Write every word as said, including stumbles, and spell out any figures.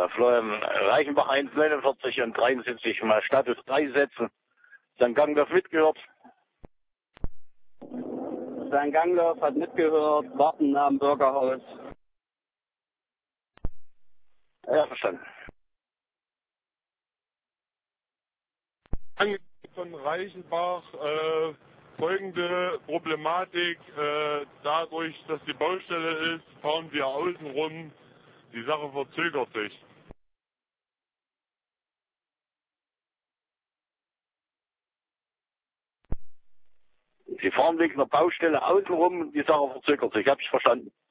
Äh, Florian Reichenbach eins neunundvierzig und dreiundsiebzig mal Status drei setzen. Sankt Gangloff mitgehört. Sankt Gangloff hat mitgehört, warten am Bürgerhaus. Ja, verstanden. Von Reichenbach äh, folgende Problematik. Äh, dadurch, dass die Baustelle ist, fahren wir außen rum. Die Sache verzögert sich. Sie fahren wegen der Baustelle außen rum und die Sache verzögert sich. Hab ich verstanden.